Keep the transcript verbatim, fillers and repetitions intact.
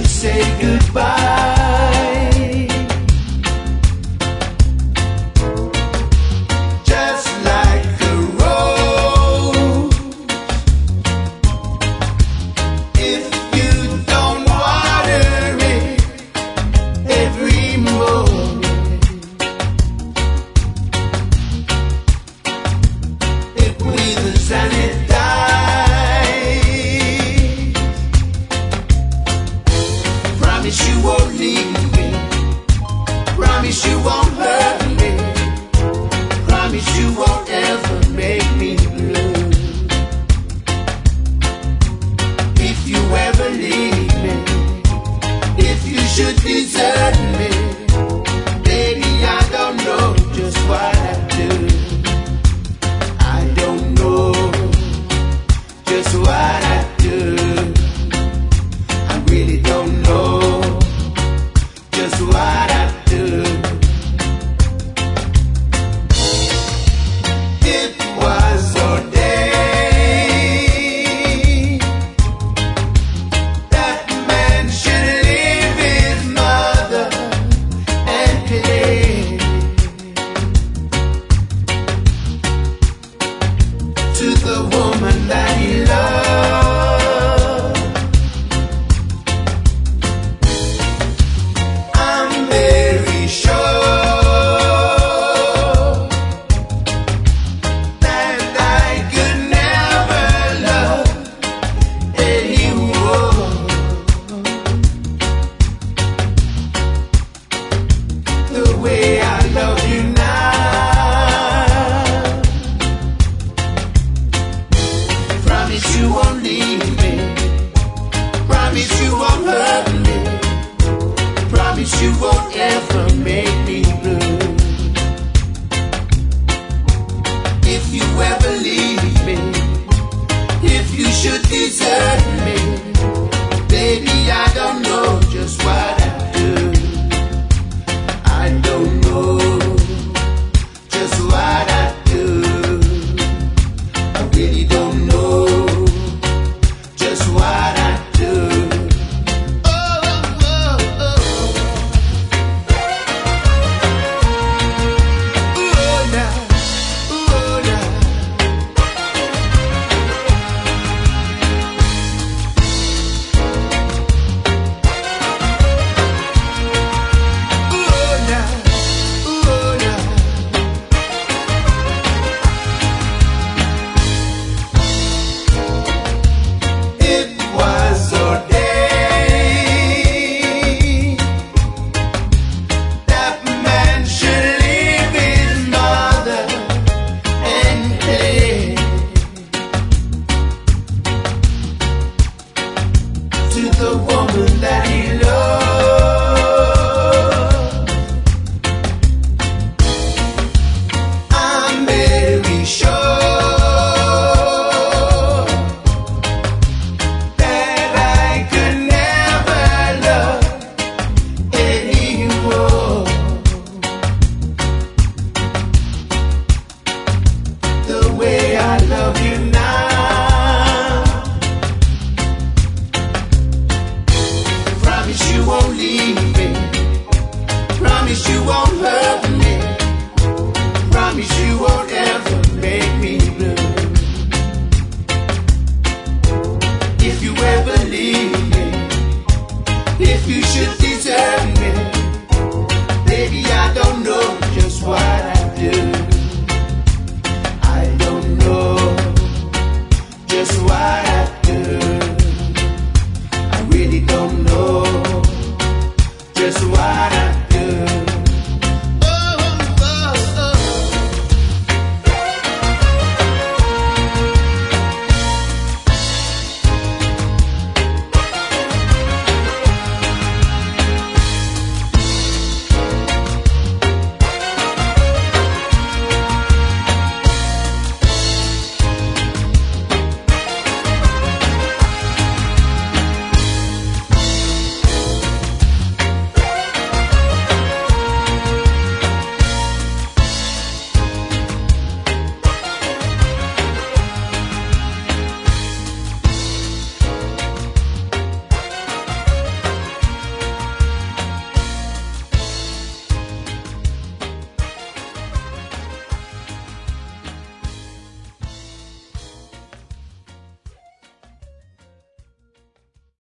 say goodbye. Just like a rose, if you don't water it every morning, it withers and it dies. Promise you won't leave me. Promise you won't hurt me. Promise you won't ever make me blue. If you ever leave me, if you should desert me, baby, I don't know just what I'd do. I don't know just what I'd do. I really don't know just what I'd do. It was ordained that man should leave his mother and cling to the woman that he loved. I'm very sure that I could never love anyone the way I love you now. Promise you won't leave me. Promise you won't hurt me. Promise you won't ever make me blue. If you ever leave me, if you should desert me, baby, I don't know just what I'd do. I don't know just what I'd do. I really don't know just what I'd do. Oh, oh, oh. Ooh, now, ooh, now. Ooh, now, ooh, now. It was ordained that man should leave his mother and cling to the woman that he loved. I'm very sure that I could never love anyone the way I love you now. Promise you won't leave me. Promise you won't hurt me. Promise you won't ever make me blue. If you ever leave me, if you should